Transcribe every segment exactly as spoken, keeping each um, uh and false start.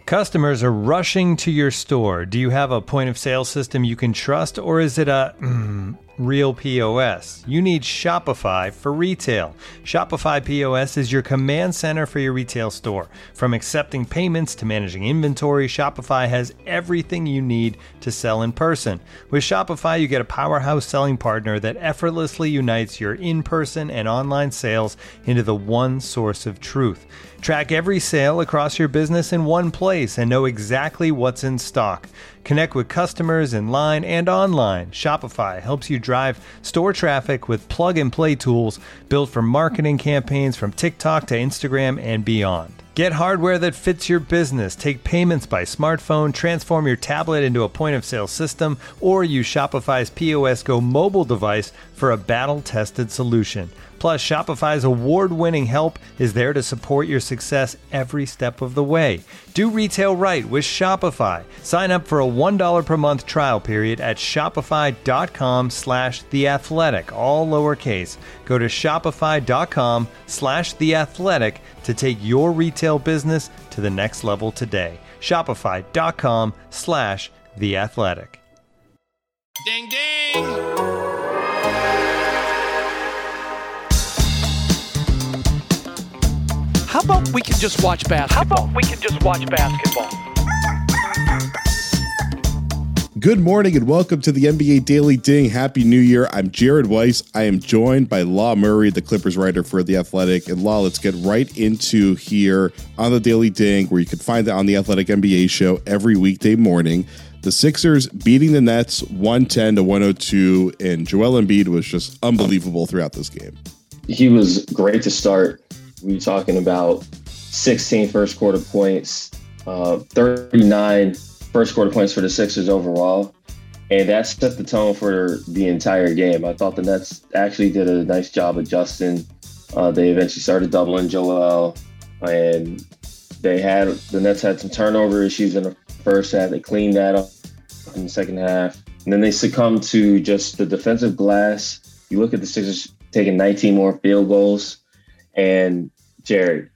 Customers are rushing to your store. Do you have a point of sale system you can trust, or is it a mm, real P O S? You need Shopify for retail. Shopify P O S is your command center for your retail store. From accepting payments to managing inventory, Shopify has everything you need to sell in person. With Shopify, you get a powerhouse selling partner that effortlessly unites your in-person and online sales into the one source of truth. Track every sale across your business in one place and know exactly what's in stock. Connect with customers in line and online. Shopify helps you drive store traffic with plug-and-play tools built for marketing campaigns from TikTok to Instagram and beyond. Get hardware that fits your business. Take payments by smartphone, transform your tablet into a point-of-sale system, or use Shopify's P O S Go mobile device for a battle-tested solution. Plus, Shopify's award-winning help is there to support your success every step of the way. Do retail right with Shopify. Sign up for a one dollar per month trial period at shopify.com slash theathletic, all lowercase. Go to shopify.com slash theathletic to take your retail business to the next level today. Shopify.com slash theathletic. Ding, ding! How about we can just watch basketball? How about we can just watch basketball? Good morning and welcome to the N B A Daily Ding. Happy New Year. I'm Jared Weiss. I am joined by Law Murray, the Clippers writer for The Athletic. And Law, let's get right into here on the Daily Ding, where you can find that on The Athletic N B A show every weekday morning. The Sixers beating the Nets one ten to one oh two, and Joel Embiid was just unbelievable throughout this game. He was great to start. We were talking about sixteen first quarter points, uh, thirty-nine first quarter points for the Sixers overall. And that set the tone for the entire game. I thought the Nets actually did a nice job adjusting. Uh, they eventually started doubling Joel, and they had the Nets had some turnover issues in the first half. They cleaned that up in the second half. And then they succumbed to just the defensive glass. You look at the Sixers taking nineteen more field goals. And Jared,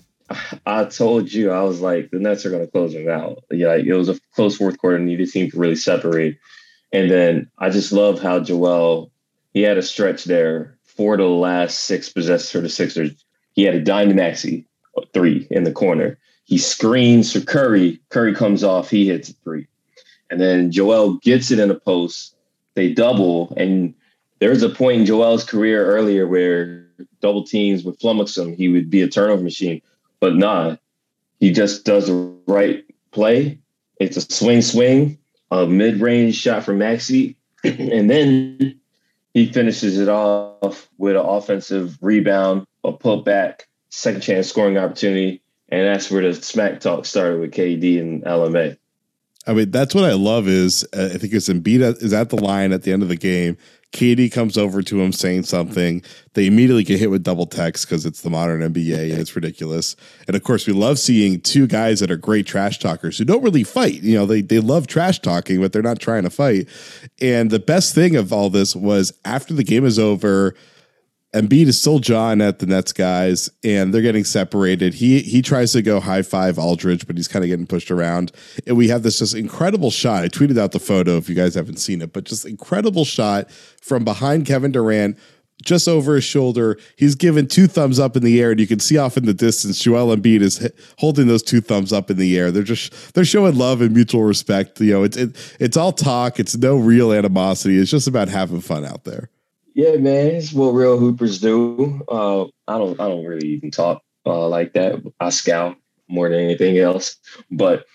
I told you, I was like, the Nets are going to close them out. Yeah, it was a close fourth quarter, and neither team could really separate. And then I just love how Joel, he had a stretch there for the last six possessions for the Sixers. He had a diamond maxi three in the corner. He screens for Curry. Curry comes off. He hits a three. And then Joel gets it in a post. They double. And there's a point in Joel's career earlier where double teams would flummox him. He would be a turnover machine. But nah, he just does the right play. It's a swing, swing, a mid-range shot from Maxey. And then he finishes it off with an offensive rebound, a putback, second chance scoring opportunity. And that's where the smack talk started with K D and L M A. I mean, that's what I love is uh, I think it's Embiid is at the line at the end of the game. K D comes over to him saying something. They immediately get hit with double text because it's the modern N B A and it's ridiculous. And of course, we love seeing two guys that are great trash talkers who don't really fight. You know, they they love trash talking, but they're not trying to fight. And the best thing of all this was after the game is over, Embiid is still jawing at the Nets guys, and they're getting separated. He he tries to go high five Aldridge, but he's kind of getting pushed around. And we have this just incredible shot. I tweeted out the photo if you guys haven't seen it, but just incredible shot from behind Kevin Durant, just over his shoulder. He's given two thumbs up in the air, and you can see off in the distance Joel Embiid is hit, holding those two thumbs up in the air. They're just they're showing love and mutual respect. You know, it's it, it's all talk. It's no real animosity. It's just about having fun out there. Yeah, man, it's what real hoopers do. Uh, I don't, I don't really even talk uh, like that. I scout more than anything else. But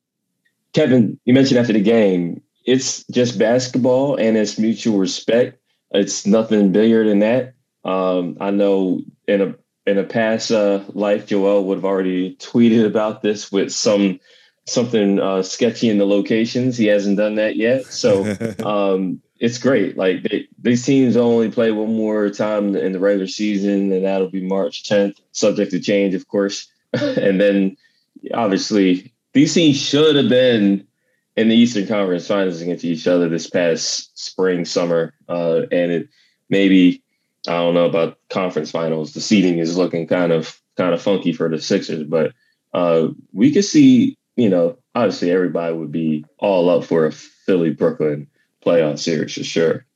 Kevin, you mentioned after the game, it's just basketball and it's mutual respect. It's nothing bigger than that. Um, I know in a in a past uh, life, Joel would have already tweeted about this with some something uh, sketchy in the locations. He hasn't done that yet, so. Um, It's great. Like they, these teams only play one more time in the regular season, and that'll be March tenth, subject to change, of course. And then, obviously, these teams should have been in the Eastern Conference Finals against each other this past spring, summer, uh, and it maybe I don't know about conference finals. The seeding is looking kind of kind of funky for the Sixers, but uh, we could see, you know, obviously everybody would be all up for a Philly Brooklyn playoff series for sure.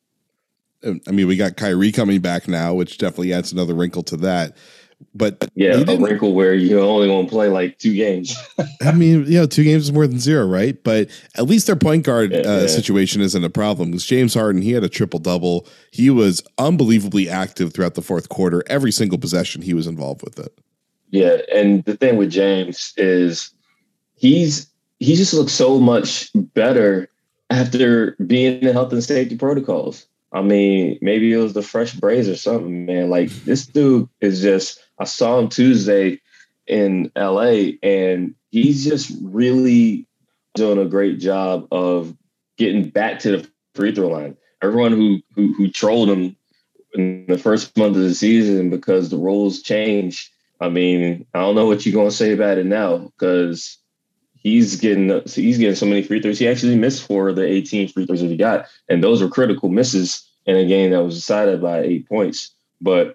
I mean, we got Kyrie coming back now, which definitely adds another wrinkle to that. But yeah, a wrinkle where you only want to play like two games. I mean, you know, two games is more than zero, right? But at least their point guard yeah, uh, yeah. situation isn't a problem. Because James Harden, he had a triple double. He was unbelievably active throughout the fourth quarter. Every single possession, he was involved with it. Yeah, and the thing with James is he's he just looks so much better after being in health and safety protocols. I mean, maybe it was the fresh braids or something, man. Like, this dude is just, I saw him Tuesday in L A, and he's just really doing a great job of getting back to the free throw line. Everyone who who, who trolled him in the first month of the season because the rules changed, I mean, I don't know what you're going to say about it now, because he's getting he's getting so many free throws. He actually missed four of the eighteen free throws that he got, and those were critical misses in a game that was decided by eight points. But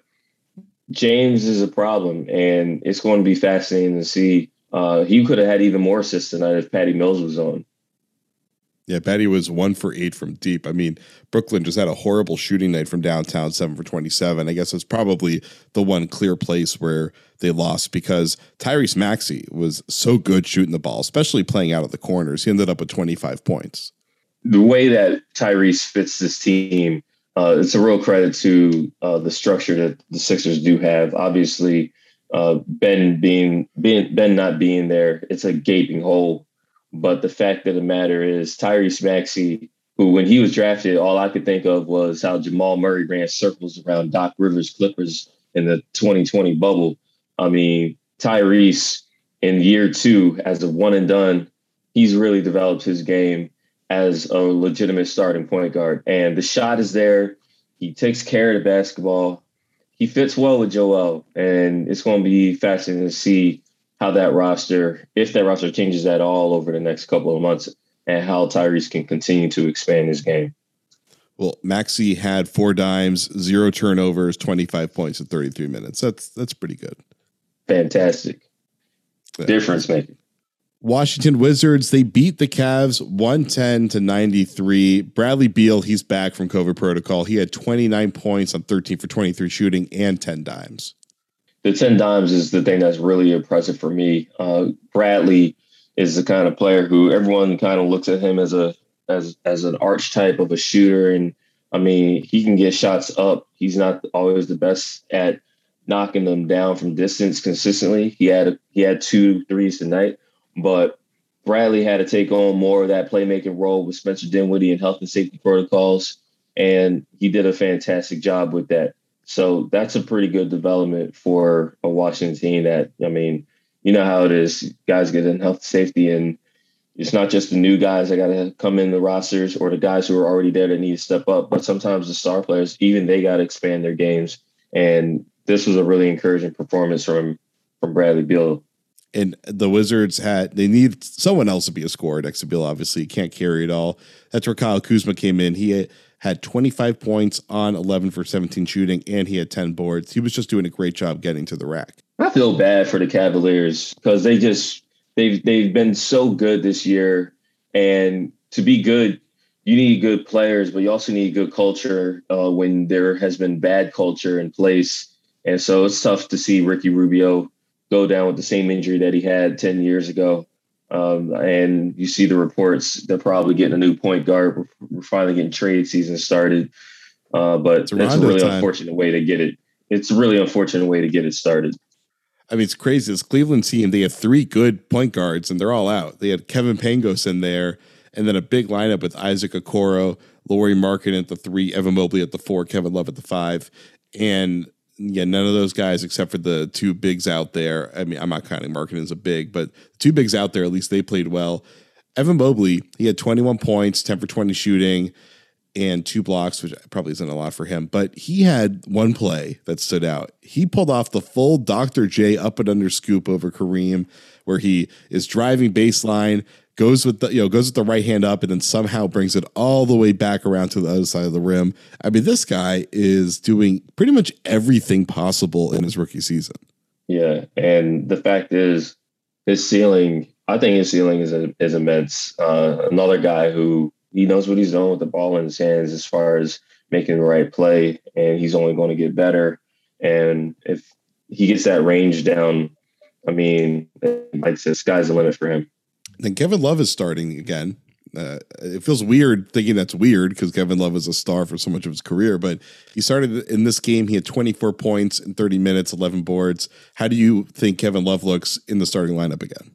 James is a problem, and it's going to be fascinating to see. Uh, he could have had even more assists tonight if Patty Mills was on. Yeah, Patty was one for eight from deep. I mean, Brooklyn just had a horrible shooting night from downtown, seven for twenty-seven. I guess it's probably the one clear place where they lost, because Tyrese Maxey was so good shooting the ball, especially playing out of the corners. He ended up with twenty-five points. The way that Tyrese fits this team, uh, it's a real credit to uh, the structure that the Sixers do have. Obviously, uh, Ben being, being Ben not being there, it's a gaping hole. But the fact of the matter is Tyrese Maxey, who when he was drafted, all I could think of was how Jamal Murray ran circles around Doc Rivers Clippers in the twenty twenty bubble. I mean, Tyrese in year two as a one and done, he's really developed his game as a legitimate starting point guard. And the shot is there. He takes care of the basketball. He fits well with Joel. And it's going to be fascinating to see how that roster, if that roster changes at all over the next couple of months, and how Tyrese can continue to expand his game. Well, Maxey had four dimes, zero turnovers, twenty-five points in thirty-three minutes. That's that's pretty good. Fantastic. Yeah. Difference making. Washington Wizards, they beat the Cavs one ten to ninety-three. Bradley Beal, he's back from COVID protocol. He had twenty-nine points on thirteen for twenty-three shooting and ten dimes. The ten dimes is the thing that's really impressive for me. Uh, Bradley is the kind of player who everyone kind of looks at him as a as as an archetype of a shooter. And I mean, he can get shots up. He's not always the best at knocking them down from distance consistently. He had a, he had two threes tonight, but Bradley had to take on more of that playmaking role with Spencer Dinwiddie and health and safety protocols, and he did a fantastic job with that. So that's a pretty good development for a Washington team that, I mean, you know how it is. Guys get in health and safety, and it's not just the new guys that got to come in the rosters or the guys who are already there that need to step up, but sometimes the star players, even they got to expand their games. And this was a really encouraging performance from, from Bradley Beal. And the Wizards had, they need someone else to be a scorer next to Beal. Obviously, he can't carry it all. That's where Kyle Kuzma came in. He had, had twenty-five points on eleven for seventeen shooting, and he had ten boards. He was just doing a great job getting to the rack. I feel bad for the Cavaliers because they just they've they've been so good this year, and to be good, you need good players, but you also need good culture uh, when there has been bad culture in place. And so it's tough to see Ricky Rubio go down with the same injury that he had ten years ago. Um, and you see the reports, they're probably getting a new point guard. We're, we're finally getting trade season started. Uh, but it's, it's a really time. unfortunate way to get it. It's a really unfortunate way to get it started. I mean, it's crazy. This Cleveland team, they had three good point guards, and they're all out. They had Kevin Pangos in there, and then a big lineup with Isaac Okoro, Lauri Markkanen at the three, Evan Mobley at the four, Kevin Love at the five. And yeah, none of those guys except for the two bigs out there. I mean, I'm not counting Markkanen as a big, but the two bigs out there, at least they played well. Evan Mobley, he had twenty-one points, ten for twenty shooting, and two blocks, which probably isn't a lot for him. But he had one play that stood out. He pulled off the full Doctor J up and under scoop over Kareem, where he is driving baseline, goes with the you know goes with the right hand up, and then somehow brings it all the way back around to the other side of the rim. I mean, this guy is doing pretty much everything possible in his rookie season. Yeah, and the fact is, his ceiling I think his ceiling is is immense. Uh, another guy who he knows what he's doing with the ball in his hands as far as making the right play, and he's only going to get better. And if he gets that range down, I mean, like I said, sky's the limit for him. And Kevin Love is starting again. Uh, it feels weird thinking that's weird because Kevin Love is a star for so much of his career, but he started in this game. He had twenty-four points in thirty minutes, eleven boards. How do you think Kevin Love looks in the starting lineup again?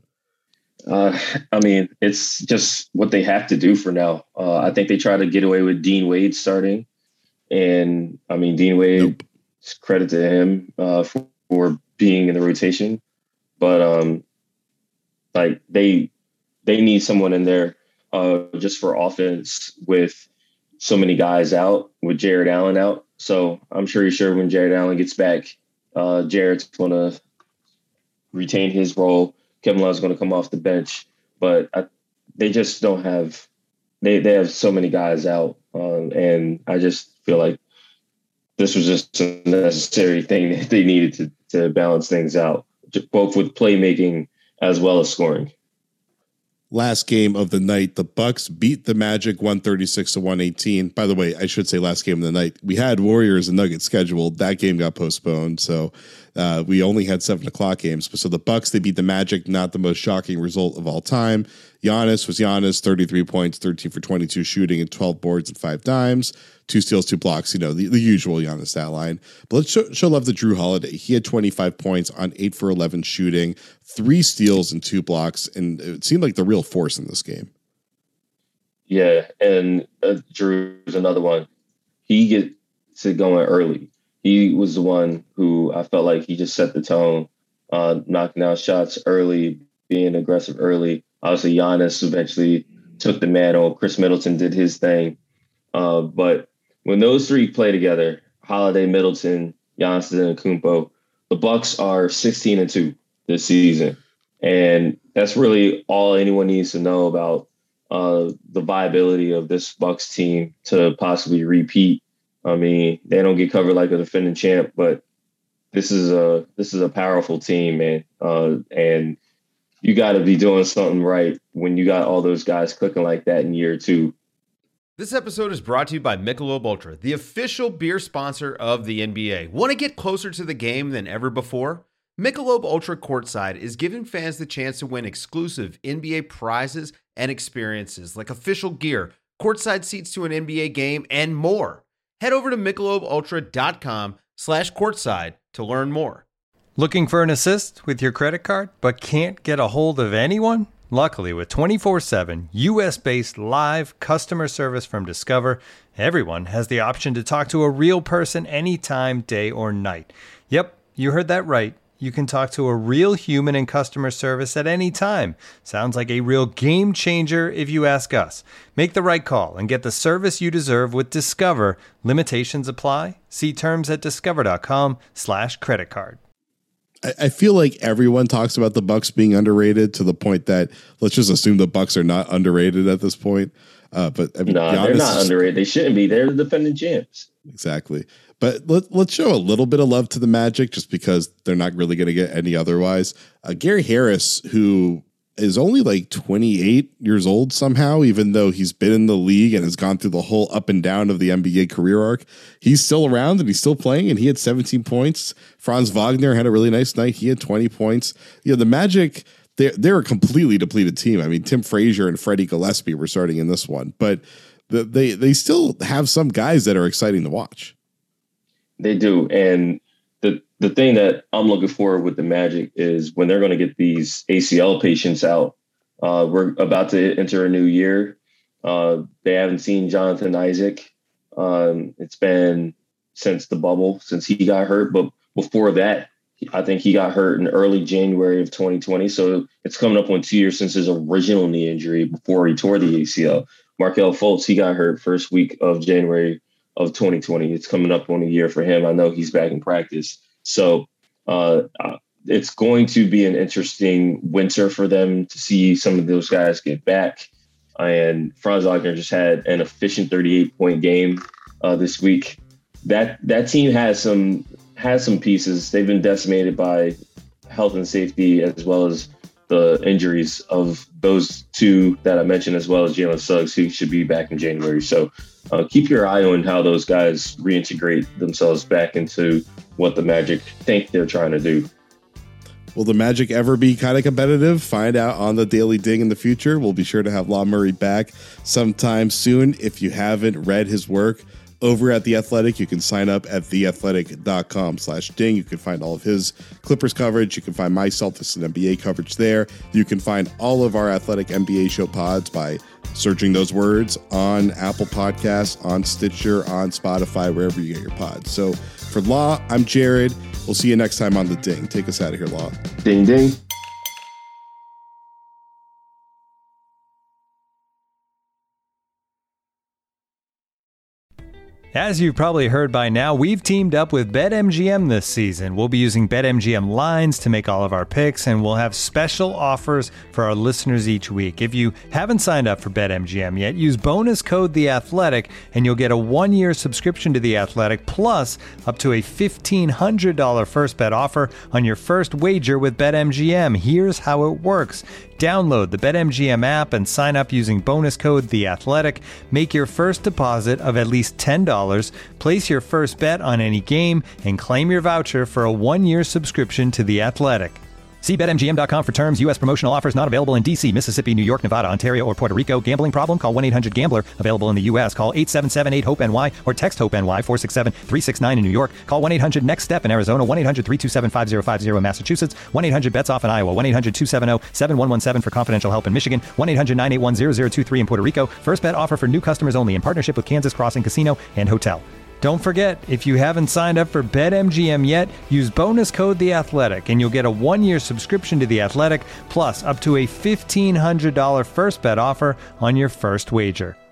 Uh, I mean, it's just what they have to do for now. Uh, I think they try to get away with Dean Wade starting. And I mean, Dean Wade, nope. Credit to him uh, for, for being in the rotation. But um, like they they need someone in there uh, just for offense with so many guys out, with Jared Allen out. So I'm sure you're sure when Jared Allen gets back, uh, Jared's going to retain his role. Kevin Love's going to come off the bench, but I, they just don't have they they have so many guys out, um, and I just feel like this was just a necessary thing that they needed to to balance things out, both with playmaking as well as scoring. Last game of the night, the Bucks beat the Magic one thirty-six to one eighteen. By the way, I should say last game of the night. We had Warriors and Nuggets scheduled. That game got postponed, so uh, we only had seven o'clock games. So the Bucks, they beat the Magic, not the most shocking result of all time. Giannis was Giannis, thirty-three points, thirteen for twenty-two shooting, and twelve boards and five dimes. Two steals, two blocks, you know, the, the usual Giannis stat line. But let's show, show love to Drew Holiday. He had twenty-five points on eight for eleven shooting, three steals and two blocks, and it seemed like the real force in this game. Yeah, and uh, Drew's another one. He gets it going early. He was the one who I felt like he just set the tone, uh, knocking out shots early, being aggressive early. Obviously, Giannis eventually took the mantle. Chris Middleton did his thing. Uh, but when those three play together, Holiday, Middleton, Giannis Antetokounmpo, the Bucks are sixteen and two this season. And that's really all anyone needs to know about uh, the viability of this Bucks team to possibly repeat. I mean, they don't get covered like a defending champ, but this is a this is a powerful team, man. Uh, and you got to be doing something right when you got all those guys clicking like that in year two. This episode is brought to you by Michelob Ultra, the official beer sponsor of the N B A. Want to get closer to the game than ever before? Michelob Ultra Courtside is giving fans the chance to win exclusive N B A prizes and experiences like official gear, courtside seats to an N B A game, and more. Head over to michelobultra.com slash courtside to learn more. Looking for an assist with your credit card but can't get a hold of anyone? Luckily, with twenty-four seven U S-based live customer service from Discover, everyone has the option to talk to a real person anytime, day or night. Yep, you heard that right. You can talk to a real human in customer service at any time. Sounds like a real game changer if you ask us. Make the right call and get the service you deserve with Discover. Limitations apply. See terms at discover.com slash credit card. I feel like everyone talks about the Bucks being underrated to the point that let's just assume the Bucks are not underrated at this point. Uh, but I mean, no, Giannis they're not is, underrated. They shouldn't be. They're the defending champs. Exactly. But let, let's show a little bit of love to the Magic just because they're not really going to get any otherwise. Uh, Gary Harris, who is only like twenty-eight years old somehow, even though he's been in the league and has gone through the whole up and down of the N B A career arc. He's still around and he's still playing, and he had seventeen points. Franz Wagner had a really nice night. He had twenty points. You know, the Magic, they're, they're a completely depleted team. I mean, Tim Frazier and Freddie Gillespie were starting in this one, but the, they, they still have some guys that are exciting to watch. They do. And the the thing that I'm looking forward with the Magic is when they're going to get these A C L patients out. Uh, we're about to enter a new year. Uh, they haven't seen Jonathan Isaac. Um, it's been since the bubble, since he got hurt. But before that, I think he got hurt in early January of twenty twenty. So it's coming up on two years since his original knee injury before he tore the A C L. Markelle Fultz, he got hurt first week of January of twenty twenty. It's coming up on a year for him. I know he's back in practice. So uh, it's going to be an interesting winter for them to see some of those guys get back. And Franz Wagner just had an efficient thirty-eight point game uh, this week. That that team has some has some pieces. They've been decimated by health and safety as well as the injuries of those two that I mentioned, as well as Jalen Suggs, who should be back in January. So uh, keep your eye on how those guys reintegrate themselves back into what the Magic think they're trying to do. Will the Magic ever be kind of competitive? Find out on the Daily Ding in the future. We'll be sure to have Law Murray back sometime soon. If you haven't read his work over at The Athletic, you can sign up at theathletic.com slash ding. You can find all of his Clippers coverage. You can find my Celtics and N B A coverage there. You can find all of our Athletic N B A show pods by searching those words on Apple Podcasts, on Stitcher, on Spotify, wherever you get your pods. So for Law, I'm Jared. We'll see you next time on The Ding. Take us out of here, Law. Ding, ding. As you've probably heard by now, we've teamed up with BetMGM this season. We'll be using BetMGM lines to make all of our picks, and we'll have special offers for our listeners each week. If you haven't signed up for BetMGM yet, use bonus code The Athletic, and you'll get a one-year subscription to The Athletic, plus up to a fifteen hundred dollars first bet offer on your first wager with BetMGM. Here's how it works. Download the BetMGM app and sign up using bonus code The Athletic. Make your first deposit of at least ten dollars. Place your first bet on any game and claim your voucher for a one-year subscription to The Athletic. See Bet M G M dot com for terms. U S promotional offers not available in D C, Mississippi, New York, Nevada, Ontario, or Puerto Rico. Gambling problem? Call one eight hundred gambler. Available in the U S. Call eight seven seven eight hope N Y or text HOPE-NY four six seven three six nine in New York. Call one eight hundred next step in Arizona. one eight hundred three two seven five zero five zero in Massachusetts. one eight hundred bets off in Iowa. one eight hundred two seven zero seven one one seven for confidential help in Michigan. one eight hundred nine eight one zero zero two three in Puerto Rico. First bet offer for new customers only in partnership with Kansas Crossing Casino and Hotel. Don't forget, if you haven't signed up for BetMGM yet, use bonus code The Athletic, and you'll get a one-year subscription to The Athletic, plus up to a fifteen hundred dollars first bet offer on your first wager.